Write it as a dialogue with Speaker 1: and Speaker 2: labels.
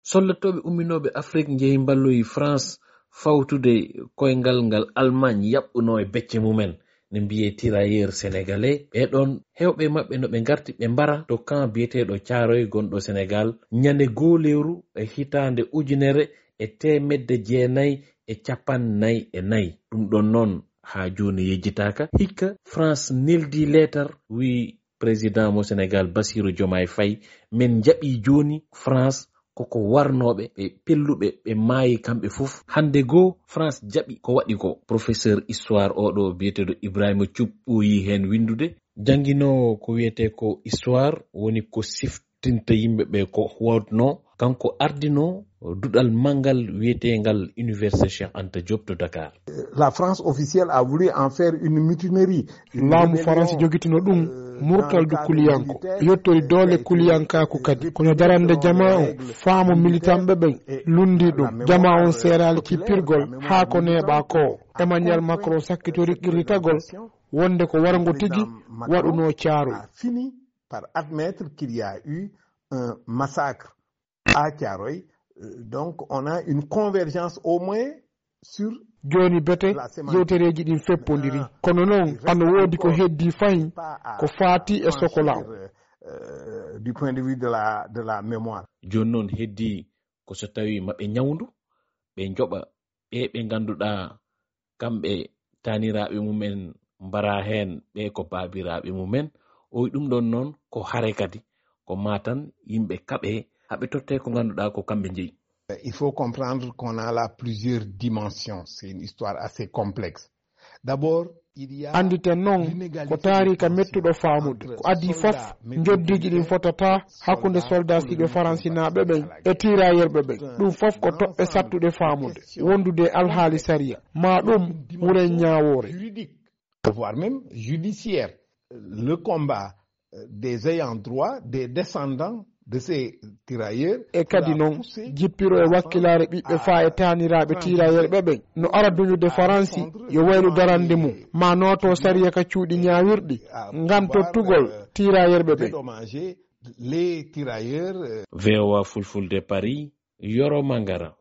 Speaker 1: sollotoɓe umminoɓe Afrique jeehi balloyi France fawtude koyngal ngal Allemagne yaɓɓuno e becce mumen ne mbiye tirailleur sénégalais ɓeɗon hewɓe mabɓe no ɓe garti ɓe mbara to camp biyeteɗo Thiaroye gonɗo Sénégal ñande 2 lewru e hitande 1994 ɗum ɗon noon ha joni yejjitaka hikka France neldi letter wi président mo Sénégal Bassirou Diomaye Faye min jaɓi joni France koko warnoɓe ɓe pelluɓe ɓe maayi kamɓe fof hande go France jaɓi ko waɗi ko professeur histoire oɗo biyeteɗo Ibrahima Thioub ɓooyi hen windude jangguinowo ko wiyete ko histoire woni ko siftinta yimɓeɓe ko wodno kanko ardino duɗal mangal wiyetegal Université Cheikh Anta Diop de Dakar.
Speaker 2: La France officielle a voulu en faire une mutinerie.
Speaker 3: Laamu France jogitino ɗum murtal du kuliyanko yettori doole kuliyankaku kadi kono darande jama on faamu militanɓe ɓen lundi ɗum jama on seerali cippirgol haa ko neeɓa ko Emmanuel Macron sakkitori qirritagol wonde ko wargo tigi waɗuno Thiaroye.
Speaker 2: Fini par admettre qu'il y a eu un massacre à Thiaroye. Donc on a une convergence au moins sur
Speaker 3: joni bete yewtereji ɗin feppodiri kono noon ano woodi ko heddi fayin ko faati e sokolaw
Speaker 2: du point de vue de la mémoire.
Speaker 1: Joni noon heddi ko so tawi maɓe ñawndu ɓe joɓa ɓe ganduɗa kamɓe taniraɓe mumen mbara hen ɓe ko babiraɓe mumen o ɗum ɗon noon ko hare kadi ko matan yimɓe kaɓe haɓe totte ko ganduɗa ko kamɓe jeeyi.
Speaker 2: Il faut comprendre qu'on a là plusieurs dimensions. C'est une histoire assez complexe. D'abord, il y a
Speaker 3: anditen noon ko taarika mettuɗo faamude ko adi fof joddiji ɗin fotata hakkunde soldat siɓe faransinaɓe ɓen e tirailleur ɓen ɗum fof ko toɓɓe sattude faamude wondude alhaali saria ma ɗum wuren ñawore
Speaker 2: voire même judiciaire. Le combat des ayants droit, des descendants de ces tirailleurs
Speaker 3: e kadi noon jippiro e wakkilare ɓiɓɓe faa e taniraɓe tirailleur ɓen no ara duñude faransi yo waylu darande mum ma noto sariya ka cuuɗi ñawirɗi ngam tottugol tirailleur ɓen.
Speaker 1: VOA Fulfulde Paris Yoro Mangara.